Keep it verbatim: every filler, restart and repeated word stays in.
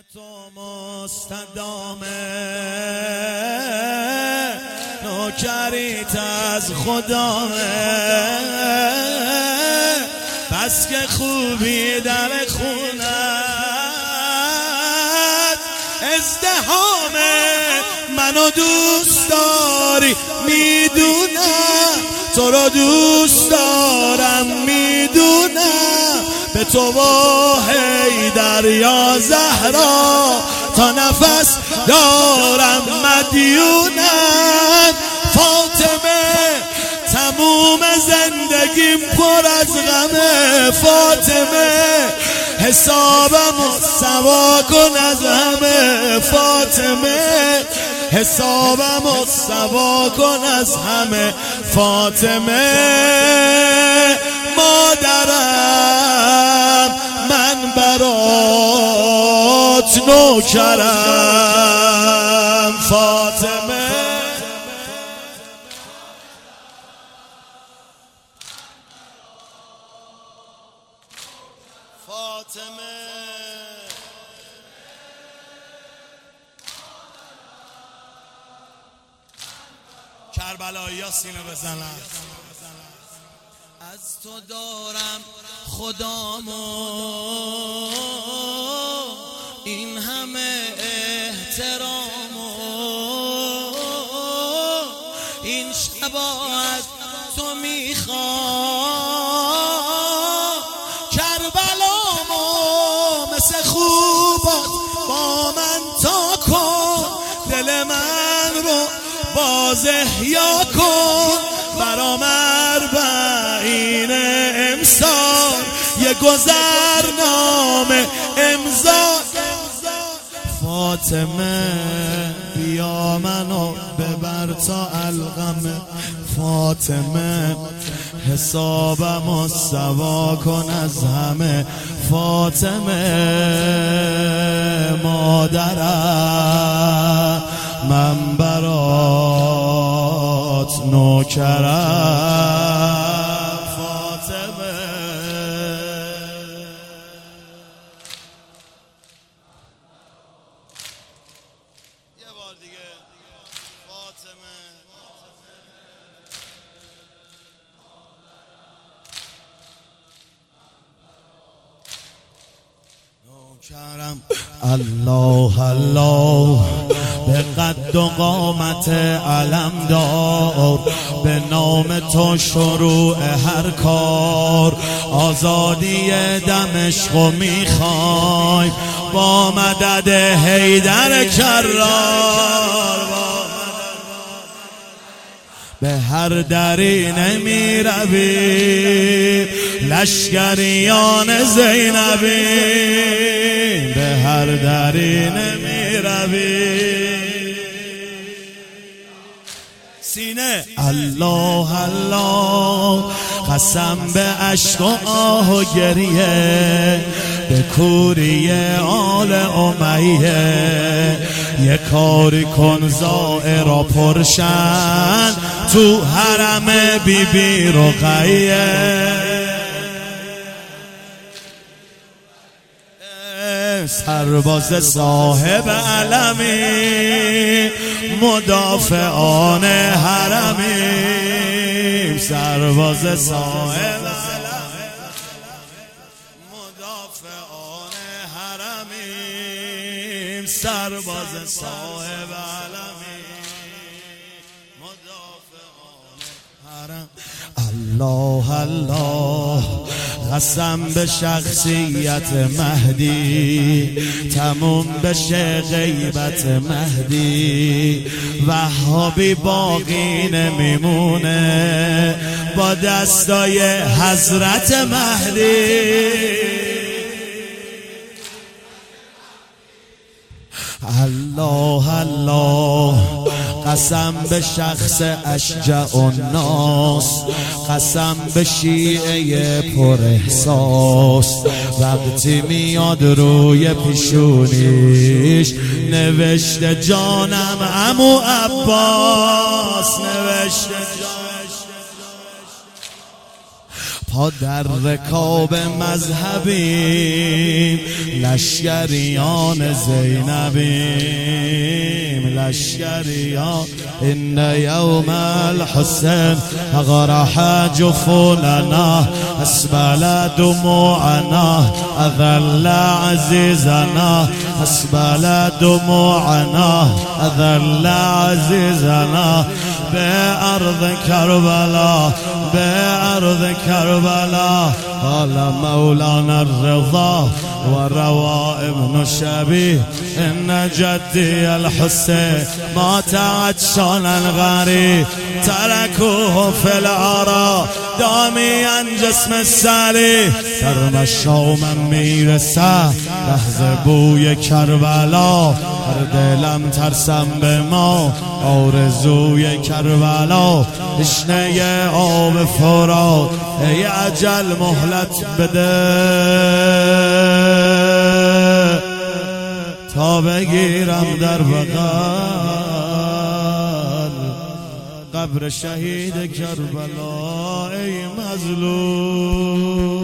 تو مستدامه نوکریت از خدامه، بس که خوبی در خونت ازدحامه. منو دوست داری میدونم، تو رو دوست دارم میدونم، به تو و حیدر یا زهرا تا نفس دارم مدیونم. فاطمه تموم زندگیم پر از غمه، فاطمه حسابمو سوا کن از همه، فاطمه حسابمو سوا کن از همه، فاطمه مادرم من برات نوکرم، فاطمه فاطمه کربلایی ها سینه بزنن. از تو دارم خدامو این همه احترامو، این شبا از تو میخوام کربلامو مثل خوبات با من تا کن، دل من رو باز احیا کن، برام اربعین امسال یه گذرنامه امضا. فاطمه بیا منو ببر تا القمه، فاطمه حسابمو سوا کن از همه، فاطمه مادرم من برات نوکرم، فاطمه یه بار دیگه فاطمه نوکرم. الله الله به قد و قامت علمدار، به نام تو شروع هر کار، آزادی دمشقو میخوایم با مدد حیدر کرار. به هر دری نمی رویم لشکریان زینبی، به هر دری نمی رویم سینه. الله الله قسم به عشق و آه و گریه، به کوری آل امیه، یه کاری کن زائرا پرشن تو حرم بی بی رقیه. سرباز صاحب علمی مدافعان حرمی، سرباز صاحب علمی مدافعان حرمی، سرباز صاحب علمی مدافعان حرم. الله الله قسم به شخصیت مهدی، تموم بشه غیبت مهدی، وهابی باقی نمیمونه با دستای حضرت مهدی. الله الله قسم به شخص اشجع الناس، قسم به شیعه پر احساس، وقتی میاد روی پیشونیش نوشته جانم عمو عباس، نوشته جانم پا در رکاب مذهبیم، لشکریان زینبیم، لشکریان. ان یوم الحسین غرح جفوننا، اسبل دموعنا، اذل عزیزنا، اسبل دموعنا، اذل عزیزنا. بأرض كربلاء، بأرض كربلاء، قال مولانا الرضا وروى ابن شبيه إن جدي الحسين مات عطشانا غريب، تركوه في العراء داميا جسم السلي. در مشامم میرسه لحظه بوی کربلا، هر دلم ترسم به ما آرزوی کربلا. تشنه آب فرات ای اجل مهلت بده، تا بگیرم در بغل قبر شهید کربلا. ای مظلوم